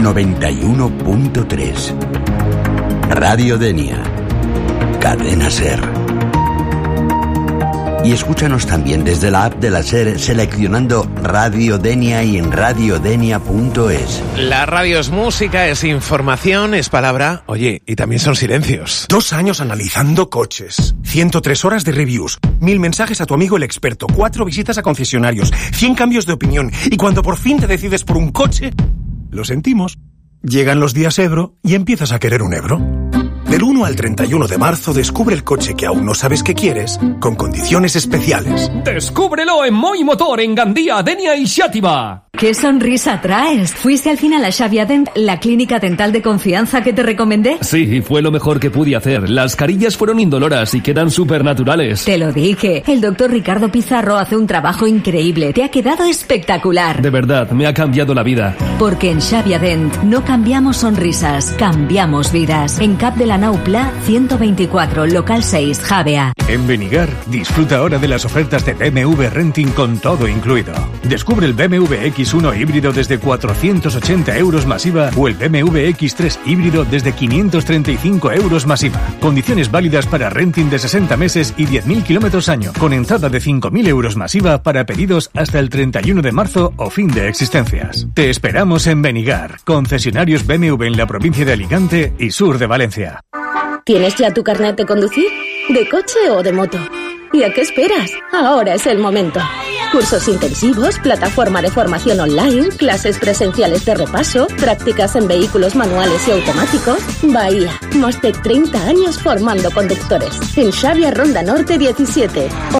91.3. Radio Denia. Cadena SER. Y escúchanos también desde la app de la SER seleccionando Radio Denia y en radiodenia.es. La radio es música, es información, es palabra. Oye, y también son silencios. 2 años analizando coches, 103 horas de reviews, 1000 mensajes a tu amigo el experto, 4 visitas a concesionarios, 100 cambios de opinión. Y cuando por fin te decides por un coche, lo sentimos. Llegan los días Ebro y empiezas a querer un Ebro. Del 1 al 31 de marzo descubre el coche que aún no sabes que quieres, con condiciones especiales. ¡Descúbrelo en Moi Motor, en Gandía, Denia y Xàtiva! ¿Qué sonrisa traes? ¿Fuiste al final a Xàbia Dent, la clínica dental de confianza que te recomendé? Sí, fue lo mejor que pude hacer. Las carillas fueron indoloras y quedan súper naturales. Te lo dije. El doctor Ricardo Pizarro hace un trabajo increíble. Te ha quedado espectacular. De verdad, me ha cambiado la vida. Porque en Xàbia Dent no cambiamos sonrisas, cambiamos vidas. En Cap de la Nau Pla 124, local 6, Javea. En Benigar, disfruta ahora de las ofertas de BMW Renting con todo incluido. Descubre el BMW X1 híbrido desde 480 euros masiva o el BMW X3 híbrido desde 535 euros masiva. Condiciones válidas para renting de 60 meses y 10.000 kilómetros año, con entrada de 5.000 euros masiva para pedidos hasta el 31 de marzo o fin de existencias. Te esperamos en Benigar, concesionarios BMW en la provincia de Alicante y sur de Valencia. ¿Tienes ya tu carnet de conducir? ¿De coche o de moto? ¿Y a qué esperas? Ahora es el momento. Cursos intensivos, plataforma de formación online, clases presenciales de repaso, prácticas en vehículos manuales y automáticos. Bahía, más de 30 años formando conductores. En Xàbia Ronda Norte 17.